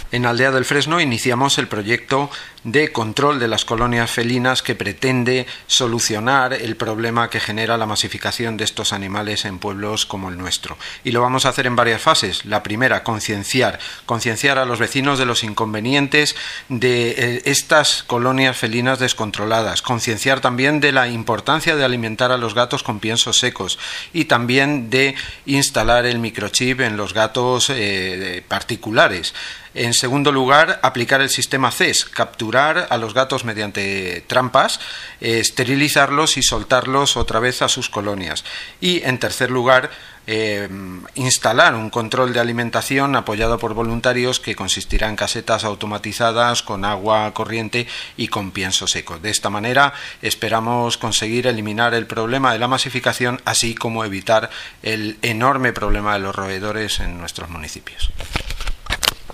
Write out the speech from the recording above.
En Aldea del Fresno iniciamos el proyecto de control de las colonias felinas que pretende solucionar el problema que genera la masificación de estos animales en pueblos como el nuestro. Y lo vamos a hacer en varias fases. La primera, concienciar a los vecinos de los inconvenientes de estas colonias felinas descontroladas. Concienciar también de la importancia de alimentar a los gatos con piensos secos y también de instalar el microchip en los gatos particulares. En segundo lugar, aplicar el sistema CES, capturar a los gatos mediante trampas, esterilizarlos y soltarlos otra vez a sus colonias. Y en tercer lugar, instalar un control de alimentación apoyado por voluntarios que consistirá en casetas automatizadas con agua corriente y con pienso seco. De esta manera esperamos conseguir eliminar el problema de la masificación, así como evitar el enorme problema de los roedores en nuestros municipios.